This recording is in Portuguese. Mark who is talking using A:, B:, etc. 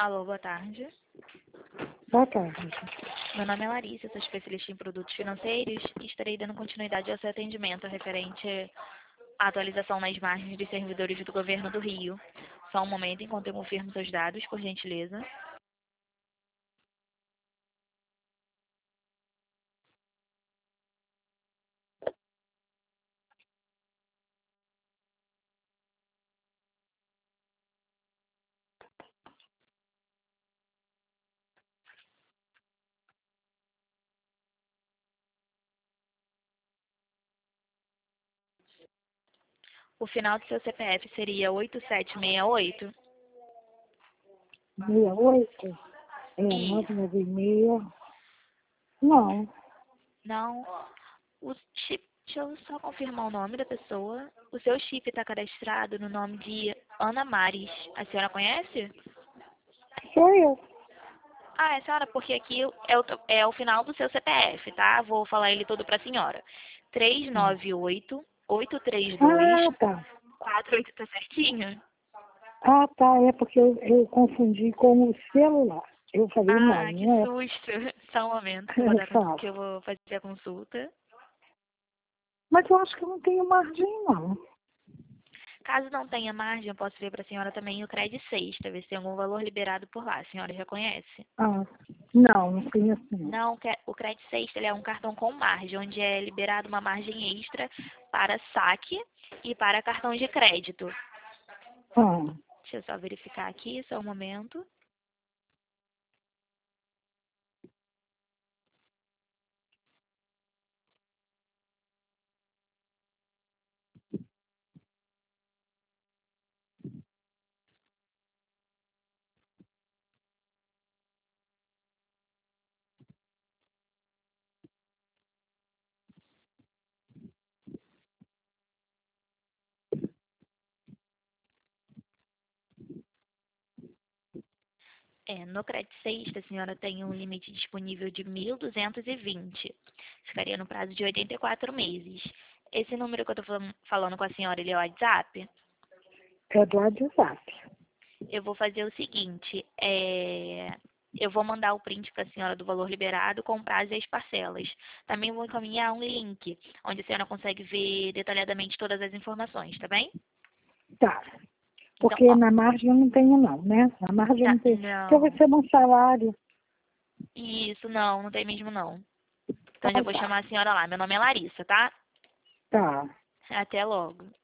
A: Alô, boa tarde.
B: Boa tarde.
A: Meu nome é Larissa, sou especialista em produtos financeiros e estarei dando continuidade ao seu atendimento referente à atualização nas margens dos servidores do Governo do Rio. Só um momento enquanto eu confirmo seus dados, por gentileza. O final do seu CPF seria 8768?
B: 68? É,
A: Isso.
B: 996. Não.
A: Não. O chip, deixa eu só confirmar o nome da pessoa. O seu chip está cadastrado no nome de Ana Mares. A senhora conhece?
B: Sou eu.
A: Ah, é senhora, porque aqui é o final do seu CPF, tá? Vou falar ele todo para a senhora. 398-832-48,
B: Ah, tá.
A: tá certinho?
B: Ah, tá. É porque eu confundi com o celular. Eu falei, não,
A: Ah, que
B: não é.
A: susto. Só um momento que eu vou,
B: Fala.
A: que eu vou fazer a consulta.
B: Mas eu acho que eu não tenho margem, não.
A: Caso não tenha margem, eu posso ver para a senhora também o Cred Sexta, ver se tem algum valor liberado por lá. A senhora já conhece?
B: Ah, não conheço, não.
A: Não, o Cred Sexta ele é um cartão com margem, onde é liberado uma margem extra para saque e para cartão de crédito.
B: Ah,
A: Deixa eu só verificar aqui, só um momento. No Cred Sexta, a senhora tem um limite disponível de 1.220. Ficaria no prazo de 84 meses. Esse número que eu estou falando com a senhora, ele é o WhatsApp?
B: é do WhatsApp.
A: Eu vou fazer o seguinte, eu vou mandar o print para a senhora do valor liberado com o prazo e as parcelas. Também vou encaminhar um link, onde a senhora consegue ver detalhadamente todas as informações, tá bem?
B: Tá.
A: Então,
B: Porque
A: ó,
B: na margem eu não tenho, não, né? Na margem eu não tenho. Porque eu
A: não,
B: recebo um salário.
A: isso não tem mesmo não. Então já
B: Então
A: vou
B: tá.
A: chamar a senhora lá. Meu nome é Larissa, tá?
B: Tá.
A: Até logo.